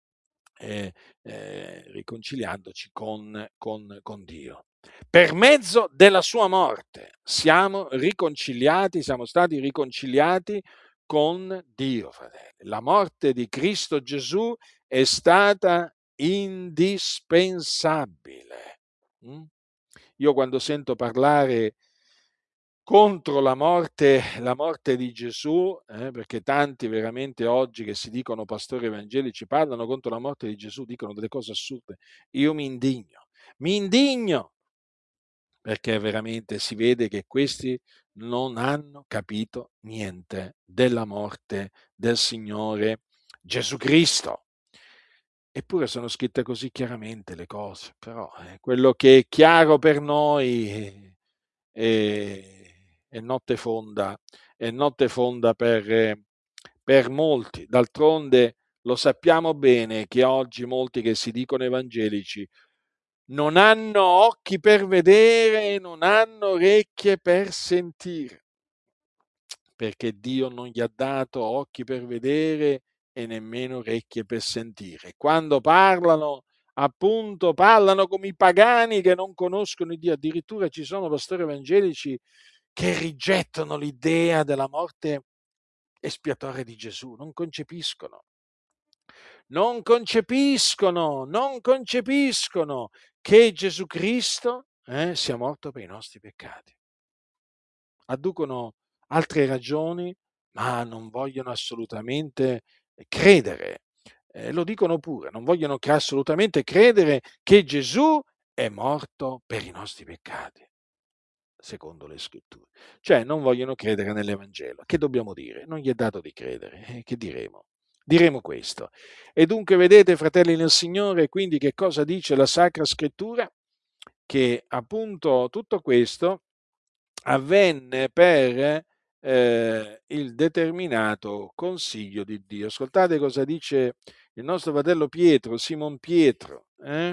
riconciliandoci con Dio. Per mezzo della sua morte siamo riconciliati, siamo stati riconciliati con Dio, fratelli. La morte di Cristo Gesù è stata indispensabile. Mm? Io quando sento parlare contro la morte di Gesù, perché tanti veramente oggi che si dicono pastori evangelici parlano contro la morte di Gesù, dicono delle cose assurde, io mi indigno perché veramente si vede che questi non hanno capito niente della morte del Signore Gesù Cristo. Eppure sono scritte così chiaramente le cose, però quello che è chiaro per noi è notte fonda, è notte fonda per molti. D'altronde lo sappiamo bene che oggi molti che si dicono evangelici non hanno occhi per vedere, non hanno orecchie per sentire, perché Dio non gli ha dato occhi per vedere e nemmeno orecchie per sentire. Quando parlano, appunto, parlano come i pagani che non conoscono Dio. Addirittura ci sono pastori evangelici che rigettano l'idea della morte espiatoria di Gesù, non concepiscono che Gesù Cristo sia morto per i nostri peccati. Adducono altre ragioni, ma non vogliono assolutamente credere. Lo dicono pure, non vogliono assolutamente credere che Gesù è morto per i nostri peccati, secondo le scritture. Cioè non vogliono credere nell'Evangelo. Che dobbiamo dire? Non gli è dato di credere. Che diremo? Diremo questo. E dunque vedete, fratelli nel Signore, quindi che cosa dice la Sacra Scrittura? Che appunto tutto questo avvenne per il determinato consiglio di Dio. Ascoltate cosa dice il nostro fratello Pietro, Simon Pietro,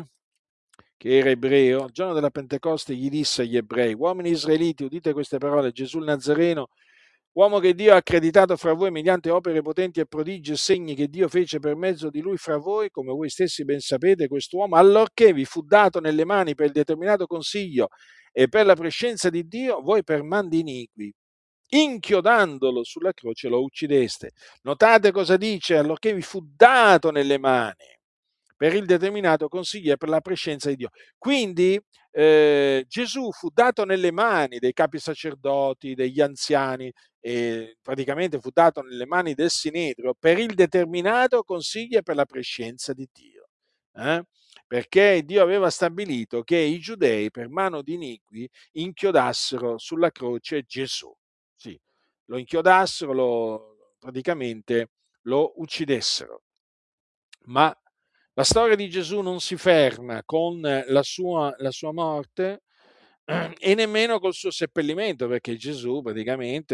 che era ebreo. Al giorno della Pentecoste gli disse agli ebrei: uomini israeliti, udite queste parole, Gesù il Nazareno, uomo che Dio ha accreditato fra voi mediante opere potenti e prodigi e segni che Dio fece per mezzo di lui fra voi, come voi stessi ben sapete, quest'uomo, allorché vi fu dato nelle mani per il determinato consiglio e per la prescienza di Dio, voi per mandi iniqui, inchiodandolo sulla croce, lo uccideste. Notate cosa dice, allorché vi fu dato nelle mani per il determinato consiglio e per la prescienza di Dio. Quindi Gesù fu dato nelle mani dei capi sacerdoti, degli anziani, e praticamente fu dato nelle mani del Sinedrio per il determinato consiglio e per la prescienza di Dio. Perché Dio aveva stabilito che i giudei per mano di iniqui inchiodassero sulla croce Gesù. Sì, lo inchiodassero, praticamente lo uccidessero. Ma la storia di Gesù non si ferma con la sua morte e nemmeno col suo seppellimento, perché Gesù praticamente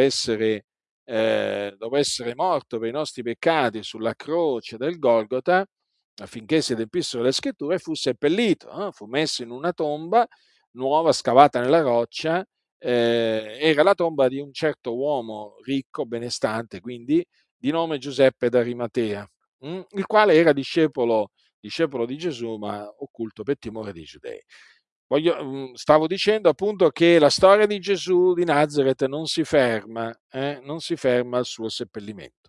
dopo essere morto per i nostri peccati sulla croce del Golgota, affinché si adempissero le scritture, fu seppellito, fu messo in una tomba nuova scavata nella roccia. Era la tomba di un certo uomo ricco, benestante, quindi di nome Giuseppe d'Arimatea, il quale era discepolo di Gesù, ma occulto per timore dei giudei. Stavo dicendo appunto che la storia di Gesù di Nazareth non si ferma al suo seppellimento.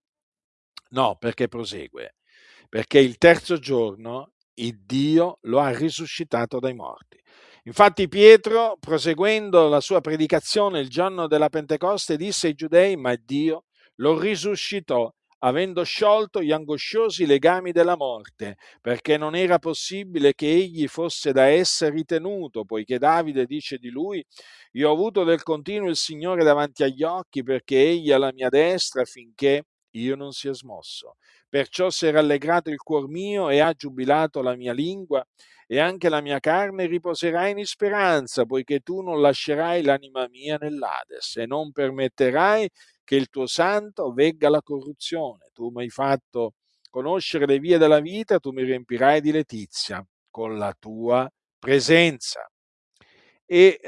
No, perché prosegue. Perché il terzo giorno il Dio lo ha risuscitato dai morti. Infatti Pietro, proseguendo la sua predicazione il giorno della Pentecoste, disse ai giudei: ma Dio lo risuscitò, avendo sciolto gli angosciosi legami della morte, perché non era possibile che egli fosse da essa ritenuto, poiché Davide dice di lui: io ho avuto del continuo il Signore davanti agli occhi, perché egli è alla mia destra finché io non sia smosso. Perciò si è rallegrato il cuor mio e ha giubilato la mia lingua, e anche la mia carne riposerà in speranza, poiché tu non lascerai l'anima mia nell'Ades e non permetterai che il tuo santo vegga la corruzione. Tu mi hai fatto conoscere le vie della vita, tu mi riempirai di letizia con la tua presenza. E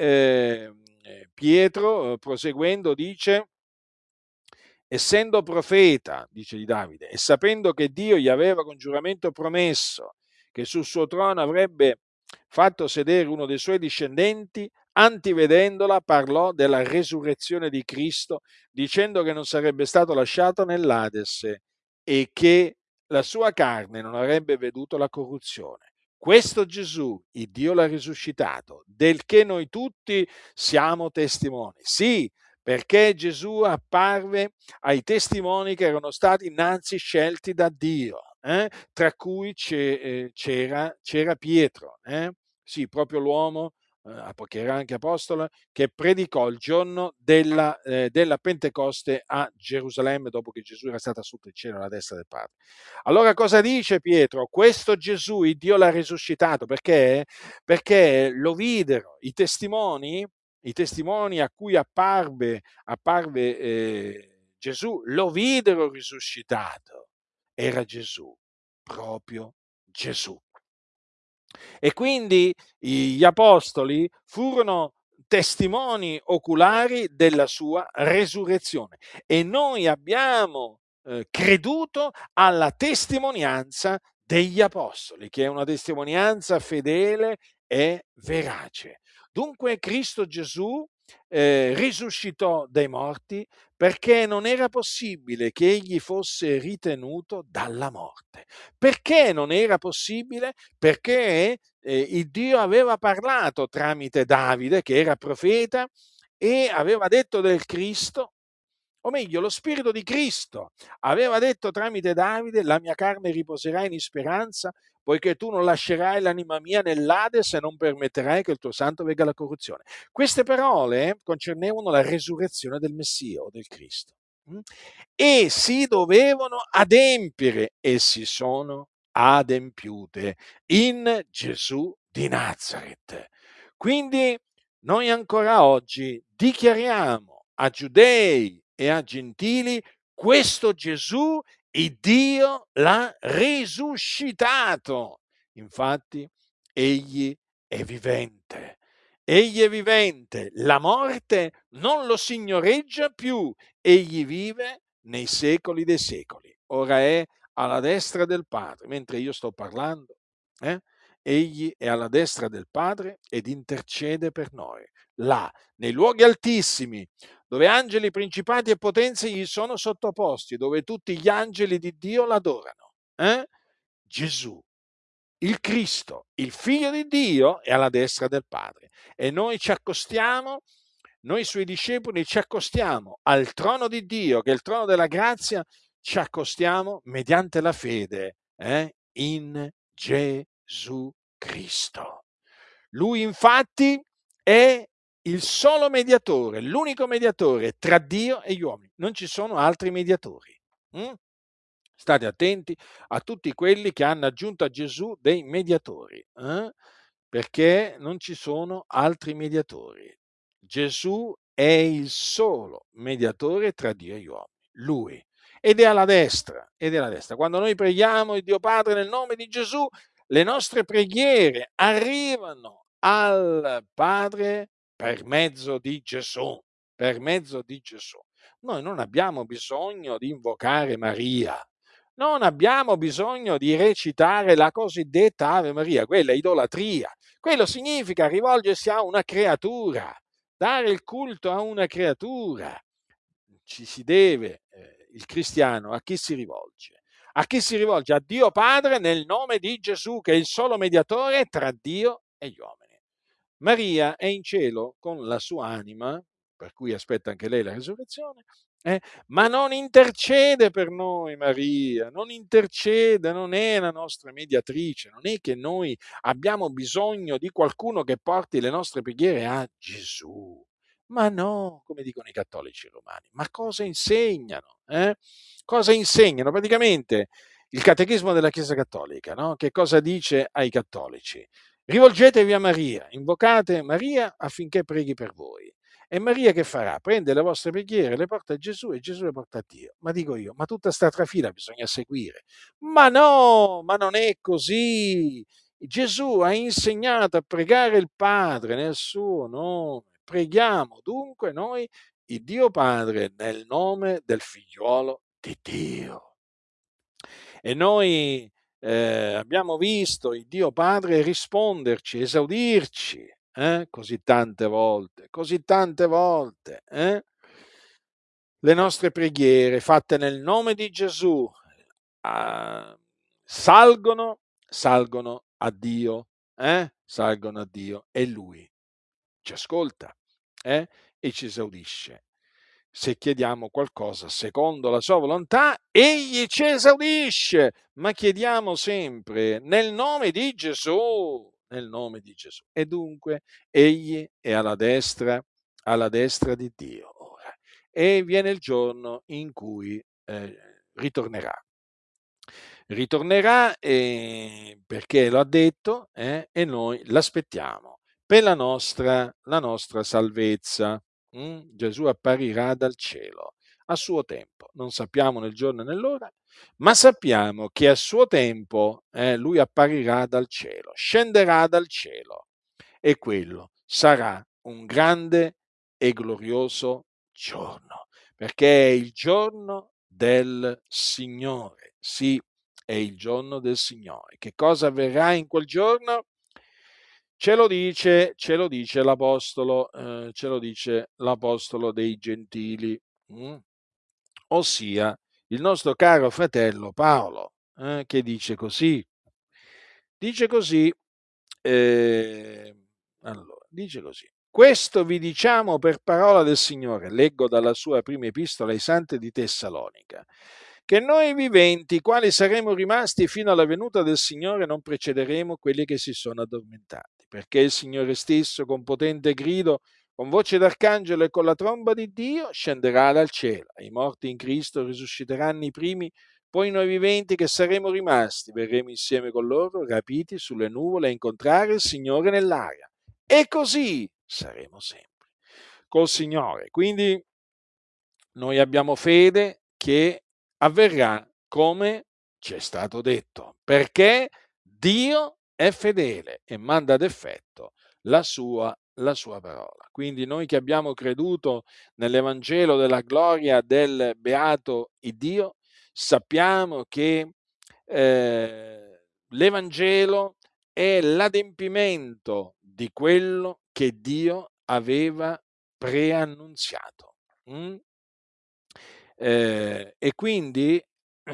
Pietro, proseguendo, dice: essendo profeta, dice di Davide, e sapendo che Dio gli aveva con giuramento promesso che sul suo trono avrebbe fatto sedere uno dei suoi discendenti, antivedendola parlò della resurrezione di Cristo, dicendo che non sarebbe stato lasciato nell'Ades e che la sua carne non avrebbe veduto la corruzione. Questo Gesù, il Dio l'ha risuscitato, del che noi tutti siamo testimoni. Sì, perché Gesù apparve ai testimoni che erano stati innanzi scelti da Dio, tra cui c'era Pietro, sì, proprio l'uomo che era anche apostolo, che predicò il giorno della Pentecoste a Gerusalemme, dopo che Gesù era stato assunto in cielo alla destra del Padre. Allora cosa dice Pietro? Questo Gesù, il Dio l'ha risuscitato, perché lo videro i testimoni a cui apparve Gesù, lo videro risuscitato. Era Gesù, proprio Gesù. E quindi gli apostoli furono testimoni oculari della sua resurrezione e noi abbiamo creduto alla testimonianza degli apostoli, che è una testimonianza fedele e verace. Dunque Cristo Gesù risuscitò dai morti perché non era possibile che egli fosse ritenuto dalla morte. Perché non era possibile? Perché il Dio aveva parlato tramite Davide, che era profeta, e aveva detto del Cristo, o meglio, lo Spirito di Cristo aveva detto tramite Davide: la mia carne riposerà in speranza, poiché tu non lascerai l'anima mia nell'Ades e non permetterai che il tuo santo venga alla corruzione. Queste parole concernevano la resurrezione del Messia o del Cristo. E si dovevano adempiere e si sono adempiute in Gesù di Nazaret. Quindi noi ancora oggi dichiariamo a giudei e a gentili: questo Gesù, il Dio l'ha risuscitato. Infatti, egli è vivente. Egli è vivente, la morte non lo signoreggia più, egli vive nei secoli dei secoli. Ora è alla destra del Padre, mentre io sto parlando, eh? Egli è alla destra del Padre ed intercede per noi. Là, nei luoghi altissimi, dove angeli, principati e potenze gli sono sottoposti, dove tutti gli angeli di Dio l'adorano. Gesù, il Cristo, il Figlio di Dio, è alla destra del Padre. E noi ci accostiamo, noi suoi discepoli ci accostiamo al trono di Dio, che è il trono della grazia, ci accostiamo mediante la fede in Gesù Cristo. Lui infatti è il solo mediatore, l'unico mediatore tra Dio e gli uomini. Non ci sono altri mediatori. Mm? State attenti a tutti quelli che hanno aggiunto a Gesù dei mediatori, perché non ci sono altri mediatori. Gesù è il solo mediatore tra Dio e gli uomini, lui. Ed è alla destra, ed è alla destra. Quando noi preghiamo il Dio Padre nel nome di Gesù, le nostre preghiere arrivano al Padre per mezzo di Gesù, per mezzo di Gesù. Noi non abbiamo bisogno di invocare Maria, non abbiamo bisogno di recitare la cosiddetta Ave Maria, quella è idolatria. Quello significa rivolgersi a una creatura, dare il culto a una creatura. Ci si deve, il cristiano, a chi si rivolge? A chi si rivolge? A Dio Padre nel nome di Gesù, che è il solo mediatore tra Dio e gli uomini. Maria è in cielo con la sua anima, per cui aspetta anche lei la risurrezione, ma non intercede per noi Maria, non intercede, non è la nostra mediatrice, non è che noi abbiamo bisogno di qualcuno che porti le nostre preghiere a Gesù. Ma no, come dicono i cattolici romani, ma cosa insegnano? Cosa insegnano? Praticamente il catechismo della Chiesa Cattolica, no? Che cosa dice ai cattolici? Rivolgetevi a Maria, invocate Maria affinché preghi per voi. E Maria che farà? Prende le vostre preghiere, le porta a Gesù e Gesù le porta a Dio. Ma dico io, ma tutta sta trafila bisogna seguire? Ma no, ma non è così. Gesù ha insegnato a pregare il Padre nel suo nome. Preghiamo dunque noi il Dio Padre nel nome del figliuolo di Dio. E noi abbiamo visto il Dio Padre risponderci, esaudirci, così tante volte. Le nostre preghiere fatte nel nome di Gesù ah, salgono a Dio, salgono a Dio e Lui ci ascolta e ci esaudisce. Se chiediamo qualcosa secondo la sua volontà, egli ci esaudisce, ma chiediamo sempre nel nome di Gesù, nel nome di Gesù. E dunque egli è alla destra di Dio ora. E viene il giorno in cui ritornerà. Ritornerà perché lo ha detto, e noi l'aspettiamo per la nostra salvezza. Gesù apparirà dal cielo a suo tempo. Non sappiamo nel giorno e nell'ora, ma sappiamo che a suo tempo lui apparirà dal cielo, scenderà dal cielo e quello sarà un grande e glorioso giorno, perché è il giorno del Signore. Sì, è il giorno del Signore. Che cosa avverrà in quel giorno? Ce lo dice l'apostolo dei Gentili, mm? Ossia il nostro caro fratello Paolo, che dice così, eh, allora, dice così. Questo vi diciamo per parola del Signore, leggo dalla sua prima epistola ai santi di Tessalonica, che noi viventi, quali saremo rimasti fino alla venuta del Signore, non precederemo quelli che si sono addormentati, perché il Signore stesso, con potente grido, con voce d'arcangelo e con la tromba di Dio, scenderà dal cielo. E i morti in Cristo risusciteranno i primi, poi noi viventi che saremo rimasti, verremo insieme con loro, rapiti sulle nuvole a incontrare il Signore nell'aria. E così saremo sempre col Signore. Quindi noi abbiamo fede che avverrà come ci è stato detto, perché Dio è fedele e manda ad effetto la sua parola. Quindi noi che abbiamo creduto nell'Evangelo della gloria del beato Dio, sappiamo che l'Evangelo è l'adempimento di quello che Dio aveva preannunziato. Mm? E quindi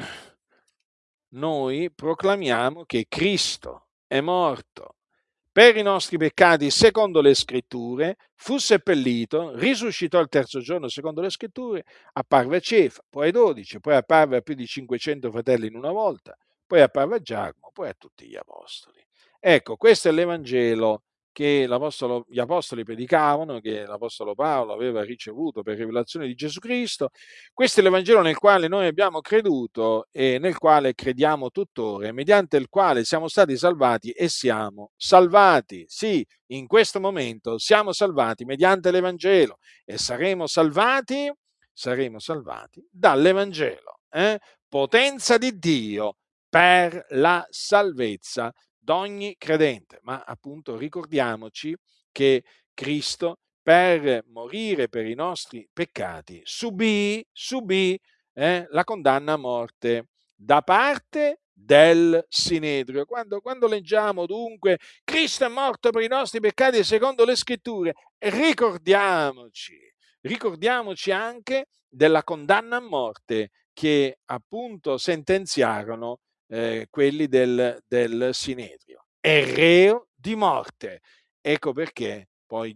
noi proclamiamo che Cristo è morto per i nostri peccati secondo le scritture, fu seppellito, risuscitò il terzo giorno secondo le scritture, apparve a Cefa, poi ai 12, poi apparve a più di 500 fratelli in una volta, poi apparve a Giacomo, poi a tutti gli apostoli. Ecco, questo è l'Evangelo che gli apostoli predicavano, che l'apostolo Paolo aveva ricevuto per rivelazione di Gesù Cristo. Questo è l'Evangelo nel quale noi abbiamo creduto e nel quale crediamo tuttora, mediante il quale siamo stati salvati e siamo salvati. Sì, in questo momento siamo salvati mediante l'Evangelo e saremo salvati dall'Evangelo. Potenza di Dio per la salvezza d'ogni credente. Ma appunto ricordiamoci che Cristo per morire per i nostri peccati subì la condanna a morte da parte del Sinedrio. Quando leggiamo dunque Cristo è morto per i nostri peccati secondo le scritture, ricordiamoci anche della condanna a morte che appunto sentenziarono quelli del Sinedrio. È reo di morte. Ecco perché poi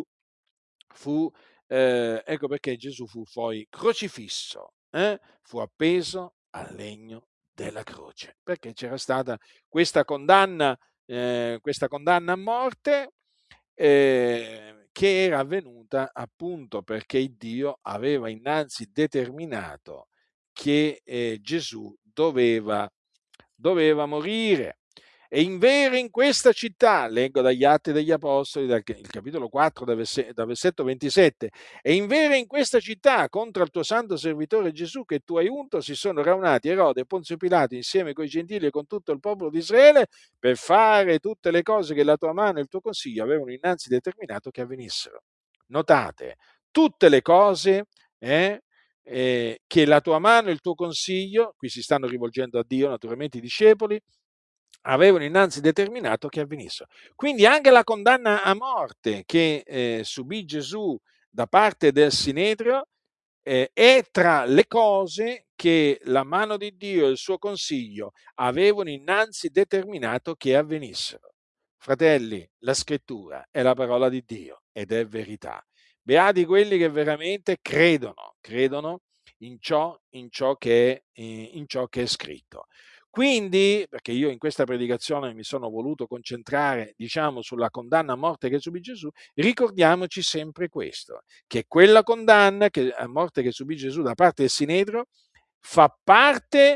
ecco perché Gesù fu poi crocifisso, fu appeso al legno della croce, perché c'era stata questa condanna a morte che era avvenuta appunto perché Dio aveva innanzi determinato che Gesù doveva morire. E invero in questa città, leggo dagli Atti degli Apostoli, il capitolo 4, dal versetto 27, e invero in questa città, contro il tuo santo servitore Gesù, che tu hai unto, si sono raunati Erode e Ponzio Pilato insieme con i gentili e con tutto il popolo di Israele, per fare tutte le cose che la tua mano e il tuo consiglio avevano innanzi determinato che avvenissero. Notate, tutte le cose che la tua mano e il tuo consiglio, qui si stanno rivolgendo a Dio, naturalmente i discepoli, avevano innanzi determinato che avvenissero. Quindi anche la condanna a morte che subì Gesù da parte del Sinedrio è tra le cose che la mano di Dio e il suo consiglio avevano innanzi determinato che avvenissero. Fratelli, la scrittura è la parola di Dio ed è verità. Beati quelli che veramente credono in ciò che è scritto. Quindi, perché io in questa predicazione mi sono voluto concentrare, diciamo, sulla condanna a morte che subì Gesù, ricordiamoci sempre questo, che quella condanna a morte che subì Gesù da parte del Sinedrio fa parte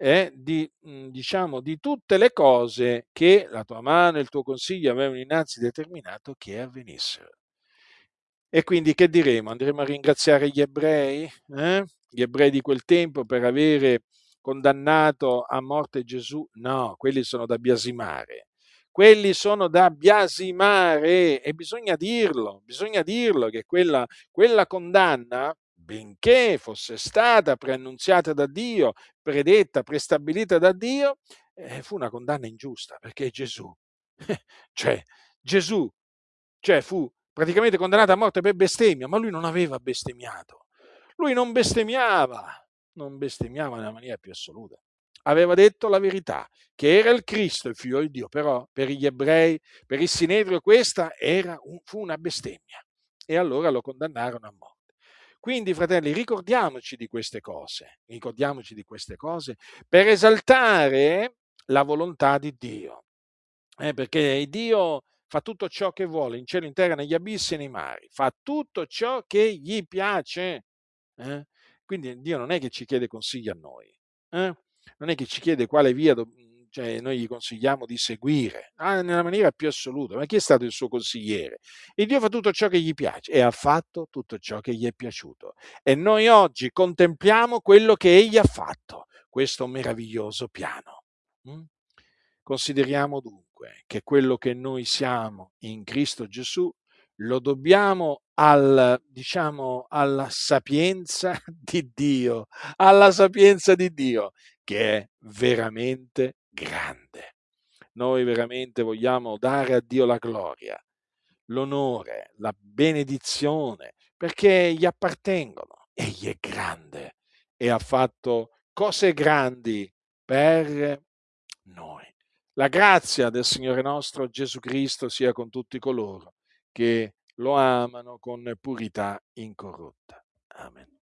diciamo, di tutte le cose che la tua mano e il tuo consiglio avevano innanzi determinato che avvenissero. E quindi che diremo? Andremo a ringraziare gli ebrei? Gli ebrei di quel tempo per avere condannato a morte Gesù? No, quelli sono da biasimare. Quelli sono da biasimare e bisogna dirlo che quella condanna, benché fosse stata preannunziata da Dio, predetta, prestabilita da Dio, fu una condanna ingiusta, perché Gesù, cioè Gesù, fu praticamente condannato a morte per bestemmia, ma lui non aveva bestemmiato. Lui non bestemmiava nella maniera più assoluta. Aveva detto la verità, che era il Cristo, il figlio di Dio, però per gli ebrei, per il Sinedrio, questa fu una bestemmia. E allora lo condannarono a morte. Quindi, fratelli, ricordiamoci di queste cose per esaltare la volontà di Dio. Perché Dio fa tutto ciò che vuole in cielo, in terra, negli abissi e nei mari, fa tutto ciò che gli piace. eh. Quindi Dio non è che ci chiede consigli a noi, non è che ci chiede quale via cioè noi gli consigliamo di seguire, nella maniera più assoluta. Ma chi è stato il suo consigliere? Il Dio fa tutto ciò che gli piace e ha fatto tutto ciò che gli è piaciuto. E noi oggi contempliamo quello che Egli ha fatto, questo meraviglioso piano. Mm? Consideriamo dunque che quello che noi siamo in Cristo Gesù lo dobbiamo diciamo, alla sapienza di Dio, alla sapienza di Dio, che è veramente grande. Noi veramente vogliamo dare a Dio la gloria, l'onore, la benedizione, perché gli appartengono. Egli è grande e ha fatto cose grandi per noi. La grazia del Signore nostro Gesù Cristo sia con tutti coloro che lo amano con purità incorrotta. Amen.